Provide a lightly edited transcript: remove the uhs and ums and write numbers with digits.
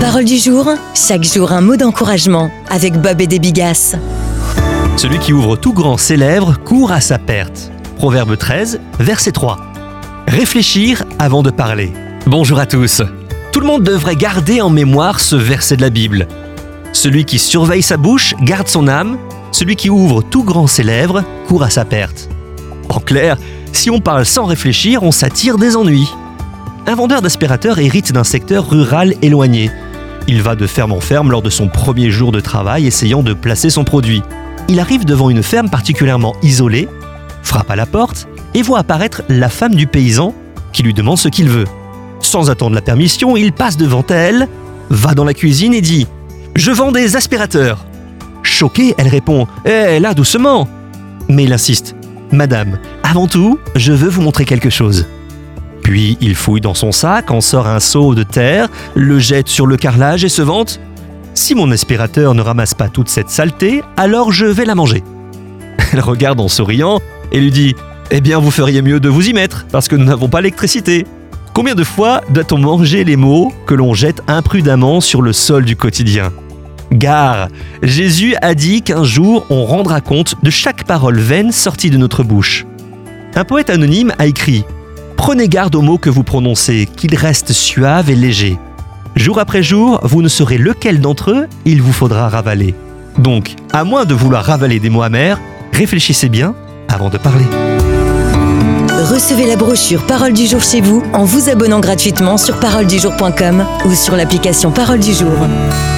Parole du jour, chaque jour un mot d'encouragement avec Bob et des Bigasses. Celui qui ouvre tout grand ses lèvres court à sa perte. Proverbe 13, verset 3. Réfléchir avant de parler. Bonjour à tous. Tout le monde devrait garder en mémoire ce verset de la Bible. Celui qui surveille sa bouche garde son âme. Celui qui ouvre tout grand ses lèvres court à sa perte. En clair, si on parle sans réfléchir, on s'attire des ennuis. Un vendeur d'aspirateurs hérite d'un secteur rural éloigné. Il va de ferme en ferme lors de son premier jour de travail essayant de placer son produit. Il arrive devant une ferme particulièrement isolée, frappe à la porte et voit apparaître la femme du paysan qui lui demande ce qu'il veut. Sans attendre la permission, il passe devant elle, va dans la cuisine et dit « Je vends des aspirateurs ». Choquée, elle répond « là, doucement !» Mais il insiste « Madame, avant tout, je veux vous montrer quelque chose ». Puis il fouille dans son sac, en sort un seau de terre, le jette sur le carrelage et se vante « Si mon aspirateur ne ramasse pas toute cette saleté, alors je vais la manger ». Elle regarde en souriant et lui dit « Eh bien, vous feriez mieux de vous y mettre, parce que nous n'avons pas l'électricité ». Combien de fois doit-on manger les mots que l'on jette imprudemment sur le sol du quotidien ? Gare, Jésus a dit qu'un jour on rendra compte de chaque parole vaine sortie de notre bouche. Un poète anonyme a écrit « Prenez garde aux mots que vous prononcez, qu'ils restent suaves et légers. Jour après jour, vous ne saurez lequel d'entre eux il vous faudra ravaler. Donc, à moins de vouloir ravaler des mots amers, réfléchissez bien avant de parler. » Recevez la brochure Parole du jour chez vous en vous abonnant gratuitement sur paroledujour.com ou sur l'application Parole du jour.